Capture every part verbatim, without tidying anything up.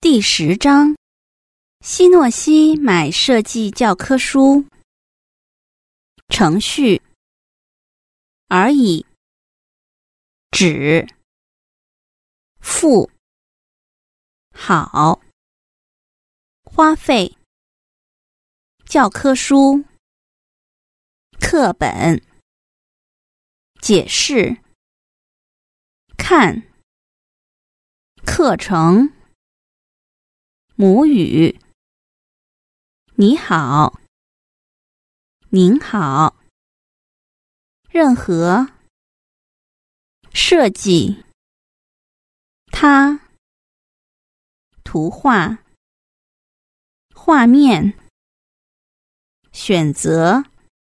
第十章，希诺西买设计教科书。程序：而已，止，付，好，花费，教科书，课本，解释，看，课程，母语，你好，您好，任何，设计，它，图画，画面，选择，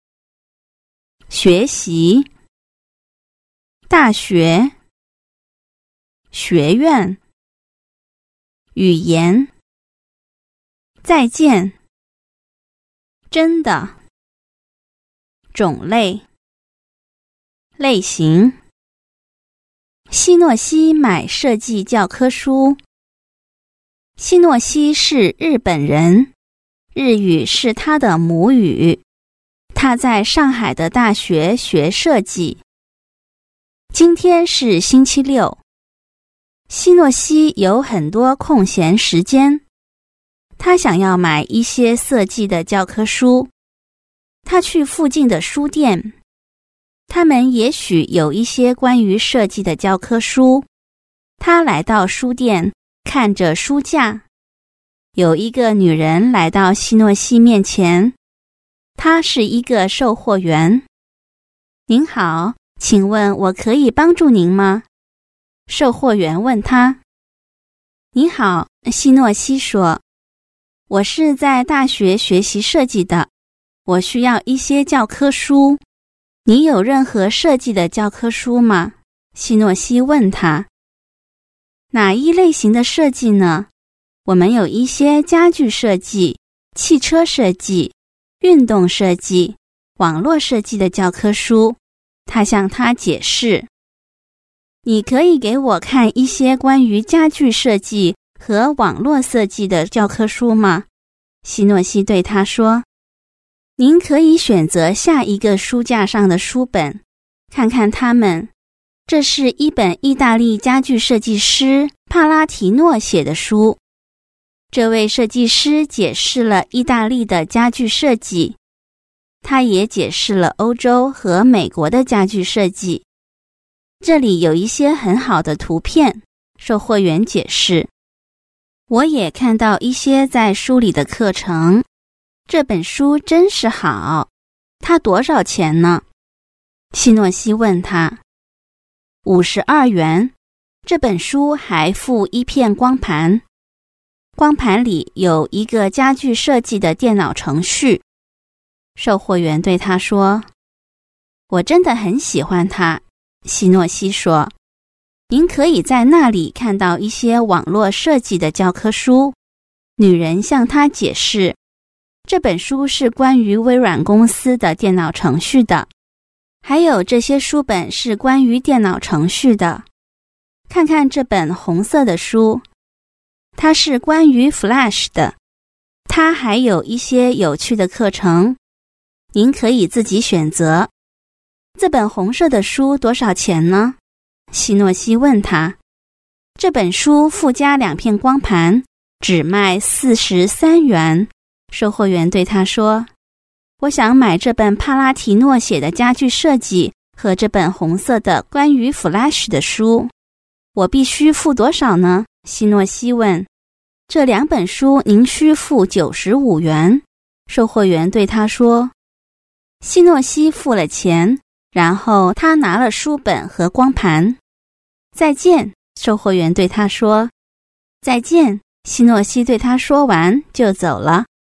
学习，大学，学院，语言，再见，真的，种类，类型。希诺西买设计教科书。希诺西是日本人，日语是他的母语。他在上海的大学学设计。今天是星期六。希诺西有很多空闲时间，他想要买一些设计的教科书。他去附近的书店，他们也许有一些关于设计的教科书。他来到书店，看着书架。有一个女人来到希诺西面前，她是一个售货员。您好，请问我可以帮助您吗？售货员问他。你好，希诺西说，我是在大学学习设计的，我需要一些教科书。你有任何设计的教科书吗？希诺西问他。哪一类型的设计呢？我们有一些家具设计、汽车设计、运动设计、网络设计的教科书。他向他解释。你可以给我看一些关于家具设计和网络设计的教科书吗？希诺西对他说。您可以选择下一个书架上的书本，看看它们。这是一本意大利家具设计师帕拉提诺写的书。这位设计师解释了意大利的家具设计，他也解释了欧洲和美国的家具设计。这里有一些很好的图片，售货员解释。我也看到一些在书里的课程。这本书真是好，它多少钱呢？希诺西问他。五十二元。这本书还附一片光盘，光盘里有一个家具设计的电脑程序。售货员对他说。我真的很喜欢它，希诺西说。您可以在那里看到一些网络设计的教科书。女人向他解释。这本书是关于微软公司的电脑程序的，还有这些书本是关于电脑程序的。看看这本红色的书，它是关于 Flash 的，它还有一些有趣的课程，您可以自己选择。这本红色的书多少钱呢？希诺西问他。这本书附加两片光盘，只卖四十三元。售货员对他说。我想买这本帕拉提诺写的家具设计和这本红色的关于 Flash 的书。我必须付多少呢？希诺西问。这两本书您需付九十五元。售货员对他说。希诺西付了钱，然后他拿了书本和光盘。再见，售货员对他说。再见，希诺西对他说完就走了。